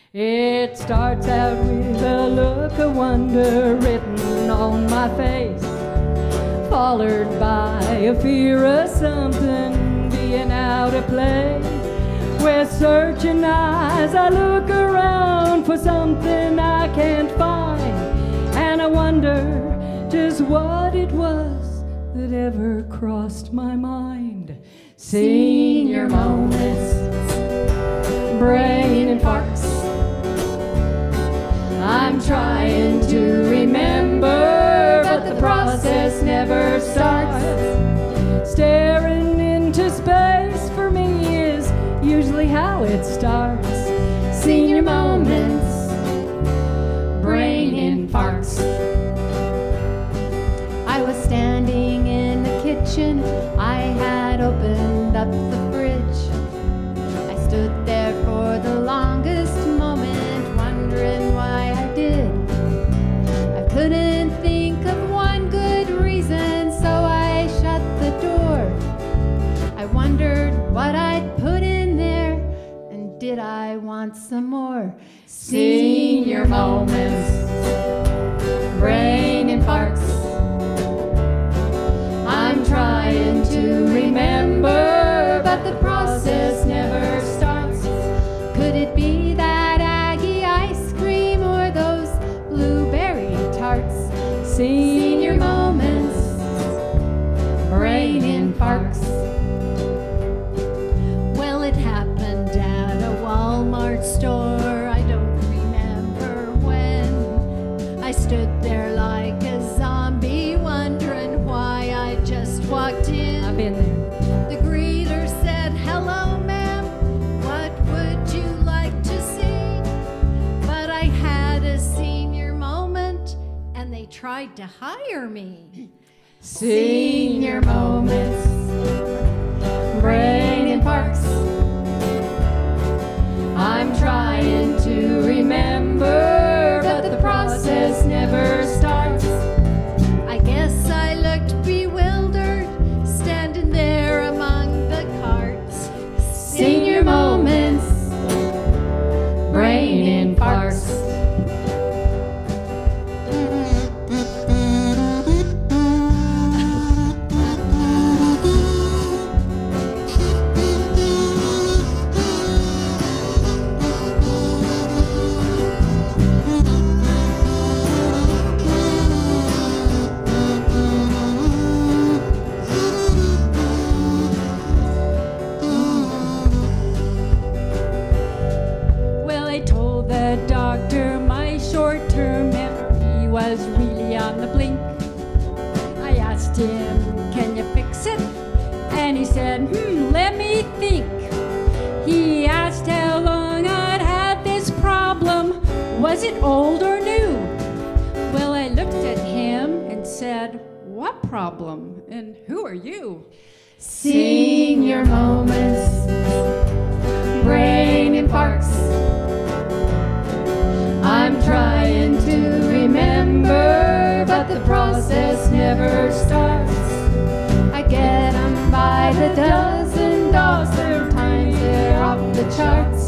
It starts out with a look of wonder written on my face, followed by a fear of something being out of place. With searching eyes I look around for something I can't find, and I wonder just what it was that ever crossed my mind. Senior moments, brain infarcts, I'm trying to remember, but the process never starts. Staring into space for me is usually how it starts. Senior moments, brain infarcts. I was standing in the kitchen, I had opened up the fridge. I stood there for the longest moment, wondering why I did. I couldn't think of one good reason, so I shut the door. I wondered what I'd put in there, and did I want some more? Senior moments, brain infarcts, I'm trying to remember, but the process never starts. Could it be that Aggie ice cream or those blueberry tarts? Senior moments, brain infarcts. Well, it happened at a Walmart store, I don't remember when. I stood there like a zombie, wondering why I just walked in. I've been there. The greeter said, "Hello, ma'am, what would you like to see?" But I had a senior moment, and they tried to hire me. Senior moments, brain infarcts, I'm trying to remember, but the process never starts. I guess I looked bewildered, standing there among the carts. Senior moments, brain infarcts. Well, I told the doctor my short-term memory was really on the blink. I asked him, "Can you fix it?" And he said, let me think. He asked how long I'd had this problem. Was it old or new? Well, I looked at him and said, "What problem? And who are you?" Senior moments, brain infarcts, I'm trying to remember, but the process never starts. I get 'em by the dozen, times they're off the charts.